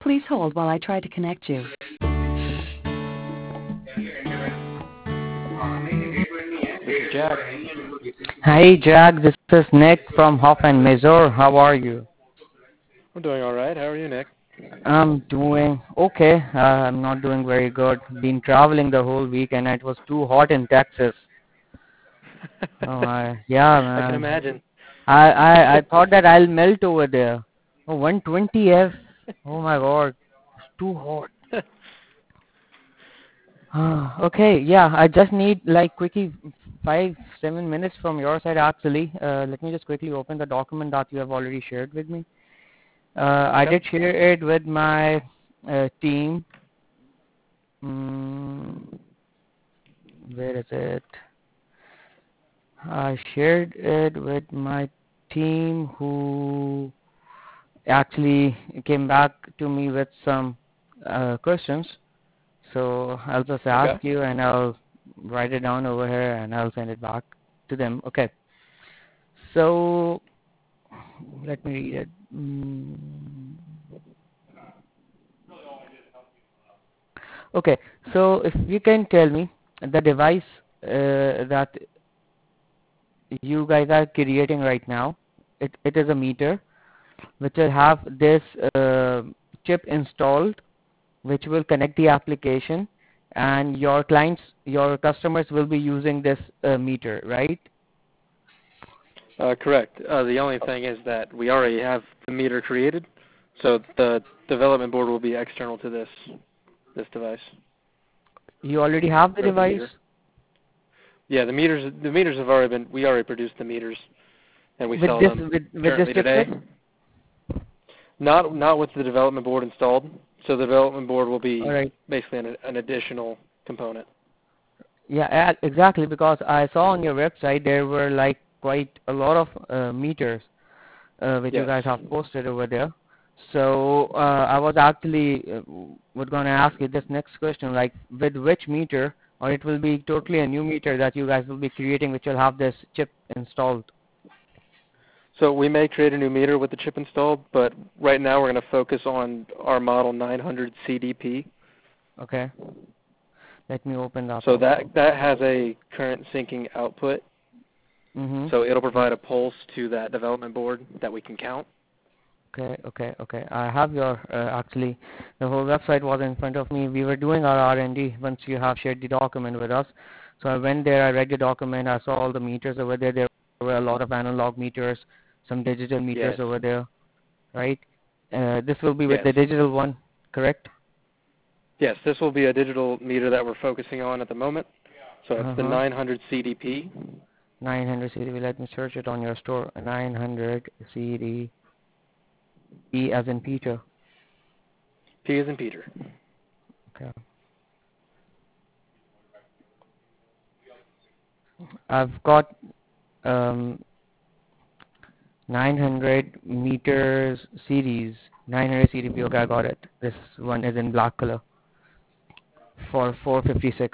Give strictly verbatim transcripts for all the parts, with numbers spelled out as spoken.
Please hold while I try to connect you. This is Jack. Hi, Jack. This is Nick from Hoff and Mazur. How are you? I'm doing all right. How are you, Nick? I'm doing okay. Uh, I'm not doing very good. Been traveling the whole week, and it was too hot in Texas. Oh, I, yeah, I can man. imagine. I, I I thought that I'll melt over there. Oh, one twenty F. Oh my God, it's too hot. Okay, yeah. I just need like quickly five, seven minutes from your side. Actually, uh, let me just quickly open the document that you have already shared with me. Uh, I Okay. did share it with my uh, team. Mm, where is it? I shared it with my team who actually came back to me with some uh, questions. So I'll just Okay. ask you and I'll write it down over here and I'll send it back to them. Okay. So let me read it. Mm. Okay, so if you can tell me the device uh, that you guys are creating right now, it, it is a meter which will have this uh, chip installed which will connect the application and your clients, your customers will be using this uh, meter, right? Uh, correct. Uh, the only thing is that we already have the meter created, so the development board will be external to this this device. You already have the Or the device? meter. Yeah, the meters the meters have already been we already produced the meters and we With sell this, them with, with this currently today. chipset? Not not with the development board installed. So the development board will be Alright. basically an, an additional component. Yeah, a- exactly, because I saw on your website there were like quite a lot of uh, meters uh, which you Yes. guys have posted over there. So uh, I was actually uh, was going to ask you this next question, like with which meter, or it will be totally a new meter that you guys will be creating, which will have this chip installed. So we may create a new meter with the chip installed, but right now we're going to focus on our model nine hundred C D P. Okay, let me open that So up. that that has a current syncing output. Mhm. So it'll provide a pulse to that development board that we can count. Okay, okay, okay. I have your uh, actually the whole website was in front of me. We were doing our R and D once you have shared the document with us. So I went there, I read the document, I saw all the meters over there. There were a lot of analog meters, some digital meters Yes. over there, right? Uh, this will be with Yes. the digital one, correct? Yes, this will be a digital meter that we're focusing on at the moment. So it's the Uh-huh. nine hundred C D P. nine hundred C D P. Let me search it on your store. nine hundred C D P as in Peter. P as in Peter. Okay. I've got um, nine hundred meters series, nine hundred C D P. Okay, I got it. This one is in black color for four fifty-six.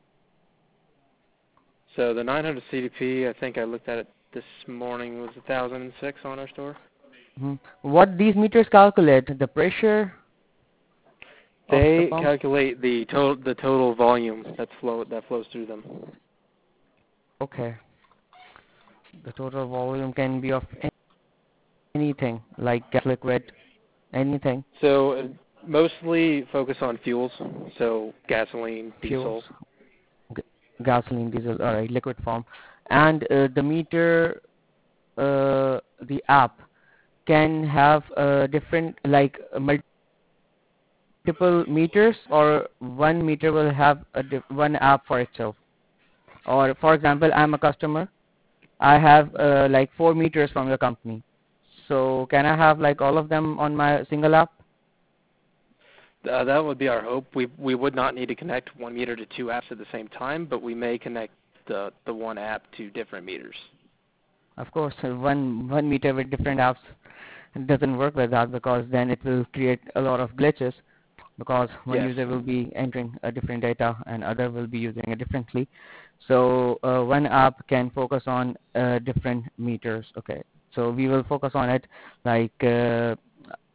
So the nine hundred C D P, I think I looked at it this morning, was one thousand six on our store. Hmm. What these meters calculate? The pressure of the They pump? calculate the total the total volume that's flow that flows through them. Okay. The total volume can be of anything, like gas, liquid, anything. So uh, mostly focus on fuels, so gasoline, Fuels, diesel. g- gasoline, diesel, alright, liquid form. And uh, the meter, uh, the app can have uh, different, like uh, multiple meters, or one meter will have a di- one app for itself. Or for example, I'm a customer. I have uh, like four meters from your company. So can I have like all of them on my single app? Uh, that would be our hope. We we would not need to connect one meter to two apps at the same time, but we may connect the the one app to different meters. Of course, uh, one one meter with different apps doesn't work with that, because then it will create a lot of glitches, because one Yes. user will be entering a different data and other will be using it differently. So uh, one app can focus on uh, different meters. Okay, so we will focus on it like uh,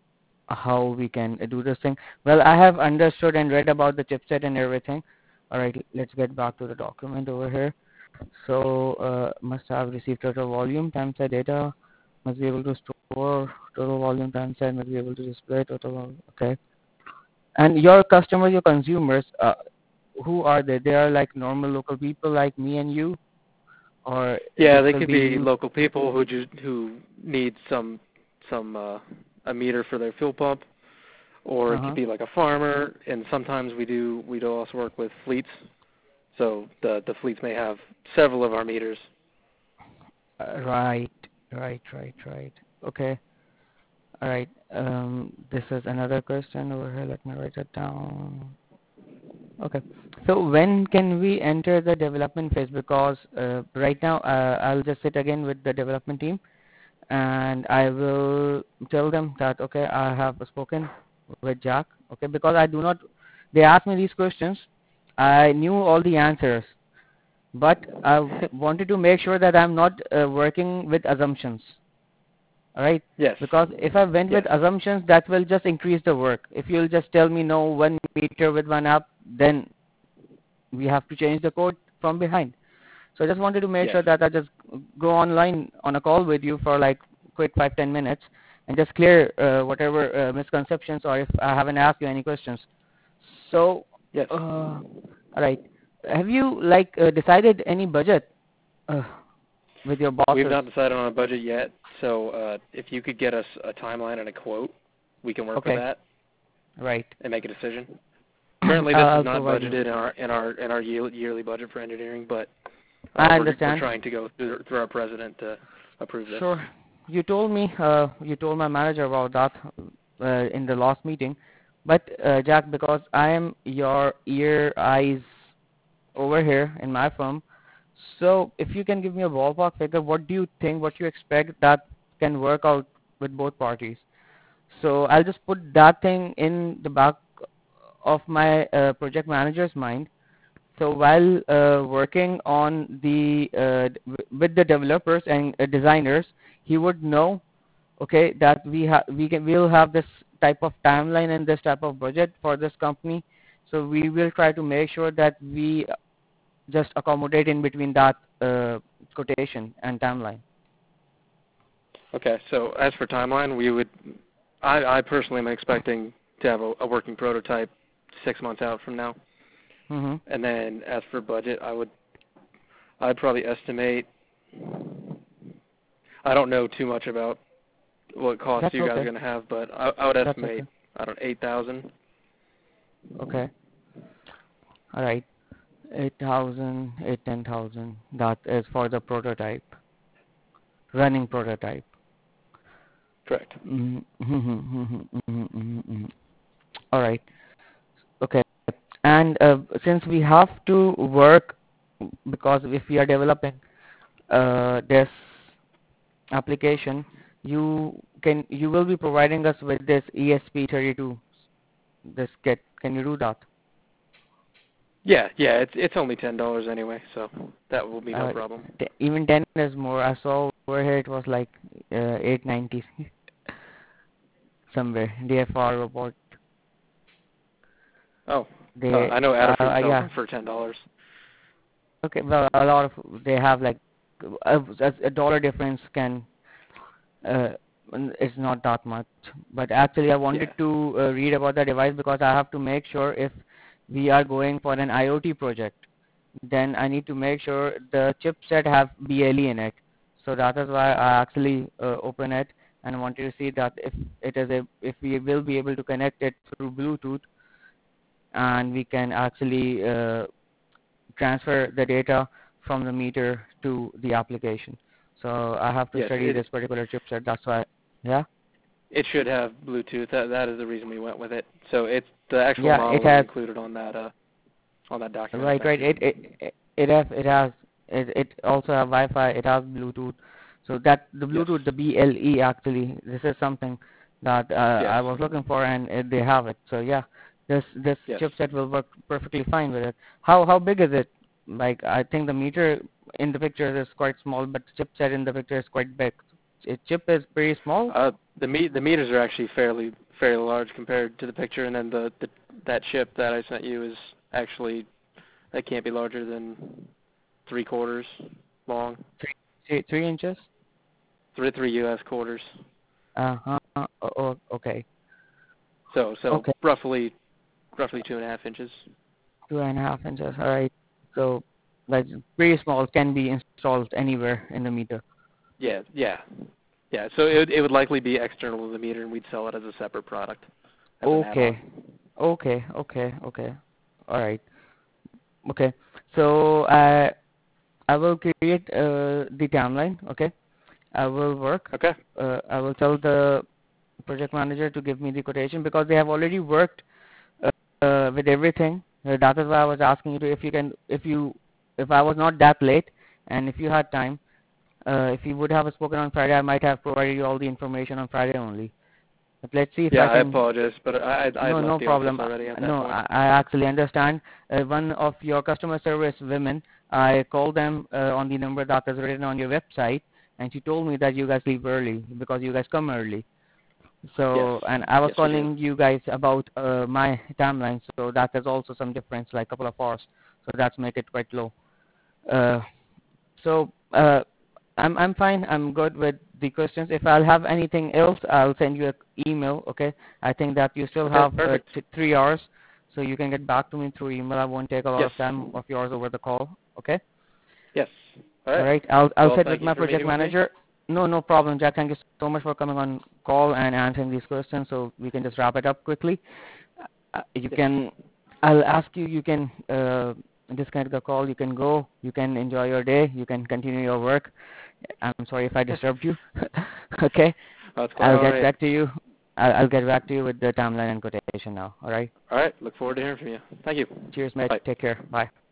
how we can do this thing. Well, I have understood and read about the chipset and everything. All right, let's get back to the document over here. So, uh, must have received total volume times the data, must be able to store total volume times that, must be able to display total volume. Okay. And your customers, your consumers, uh, who are they? They are like normal local people like me and you, or Yeah, this they will could be be used. local people who just who need some some uh, a meter for their fuel pump, or it could Uh-huh. be like a farmer. And sometimes we do we do also work with fleets, so the the fleets may have several of our meters. Uh, right, right, right, right. Okay. All right. Um, this is another question over here. Let me write it down. Okay. So when can we enter the development phase? Because uh, right now uh, I'll just sit again with the development team and I will tell them that okay, I have spoken with Jack. Okay, because I do not. They asked me these questions. I knew all the answers, but I wanted to make sure that I'm not uh, working with assumptions. All right. Yes. Because if I went with Yes. assumptions, that will just increase the work. If you'll just tell me no one meter with one app, then we have to change the code from behind. So I just wanted to make Yes. sure that I just go online on a call with you for like quick five ten minutes and just clear uh, whatever uh, misconceptions or if I haven't asked you any questions. So, Yes. uh, all right. Have you like uh, decided any budget uh, with your We've bosses? not decided on a budget yet, so uh, if you could get us a timeline and a quote, we can work with Okay. that Right. and make a decision. Currently, this I'll is I'll not provide you. budgeted in our in our in our year- yearly budget for engineering, but uh, I we're we're understand. trying to go through, through our president to approve this. Sure. You told me, uh, you told my manager about that uh, in the last meeting. But uh, Jack, because I am your ear, eyes over here in my firm, so if you can give me a ballpark figure, what do you think, what you expect that can work out with both parties? So I'll just put that thing in the back of my uh, project manager's mind. So while uh, working on the uh, w- with the developers and uh, designers, he would know, okay, that we have we can we'll have this type of timeline and this type of budget for this company. So we will try to make sure that we just accommodate in between that uh, quotation and timeline. Okay, so as for timeline, we would, I, I personally am expecting to have a, a working prototype six months out from now, Mm-hmm. and then as for budget, I would, I'd probably estimate. I don't know too much about what costs That's you guys are okay. going to have, but I, I would That's okay. estimate, I don't know, eight thousand. Okay. All right. Eight thousand, eight ten thousand. That is for the prototype, running prototype. Correct. Mhm, mhm, mhm, mhm, mhm, mhm. All right. Okay. And uh, since we have to work, because if we are developing uh, this application, you can you will be providing us with this E S P thirty-two, this kit. Can you do that? Yeah, yeah, it's it's only ten dollars anyway, so that will be no Uh, problem. t- even ten is more. I saw over here it was like uh, eight ninety somewhere. D F R robot. Oh, uh, They I know uh, Adafruit uh, sells yeah. them for ten dollars. Okay. Well, a lot of they have like a, a dollar difference can uh, it's not that much. But actually, I wanted Yeah. to uh, read about the device because I have to make sure if we are going for an IoT project, then I need to make sure the chipset have B L E in it. So that is why I actually uh, open it and wanted to see that if it is a if we will be able to connect it through Bluetooth and we can actually uh, transfer the data from the meter to the application. So I have to Yes, study it this particular chipset. That's why, yeah, it should have Bluetooth. That that is the reason we went with it. So it's the actual yeah. It model is has included on that uh on that document I right, sent right. you. It it it it has it has it, it also have Wi-Fi. It has Bluetooth. So that the Yes. Bluetooth, the B L E actually, this is something that uh, Yes. I was looking for, and uh, they have it. So yeah, this this Yes. chipset will work perfectly fine with it. How how big is it? Like I think the meter in the picture is quite small, but the chipset in the picture is quite big. Ch- Chip is pretty small. Uh, the me- the meters are actually fairly fairly large compared to the picture, and then the, the that chip that I sent you is actually that can't be larger than three quarters long. Three, three, three inches? Three three U S quarters. Uh-huh. Oh, oh, okay. So so Okay. roughly roughly two and a half inches. Two and a half inches. All right. So, like, pretty small, can be installed anywhere in the meter. Yeah, yeah, yeah. So it would, it would likely be external to the meter, and we'd sell it as a separate product. As an Okay. add-on. Okay. Okay. Okay. All right. Okay. So, uh, I will create uh, the timeline. Okay. I will work. Okay. Uh, I will tell the project manager to give me the quotation because they have already worked uh, uh, with everything. Uh, that is why I was asking you to, if you can, if you, if I was not that late, and if you had time, uh, if you would have spoken on Friday, I might have provided you all the information on Friday only. But let's see if Yeah, I I can. apologize, but I I No, left no the problem. office already at that No, point. I, I actually understand. Uh, one of your customer service women, I called them uh, on the number that is written on your website, and she told me that you guys leave early because you guys come early. So, Yes. and I was Yes, we do. calling you guys about uh, my timeline, so that is also some difference, like a couple of hours. So that's make it quite low. Uh, so uh, I'm I'm fine. I'm good with the questions. If I'll have anything else, I'll send you an email. Okay. I think that you still Okay, have uh, perfect. t- three hours, so you can get back to me through email. I won't take a lot Yes. of time of yours over the call. Okay. Yes. All All right. right. I'll I'll Well, sit with thank you my for project meeting with me. manager. No, no problem, Jack. Thank you so much for coming on call and answering these questions. So we can just wrap it up quickly. Uh, you Yes. can. I'll ask you. You can uh, disconnect the call. You can go. You can enjoy your day. You can continue your work. I'm sorry if I disturbed you. Okay. That's quite I'll all get right. back to you. I'll, I'll get back to you with the timeline and quotation now. All right. All right. Look forward to hearing from you. Thank you. Cheers, mate. Bye. Take care. Bye.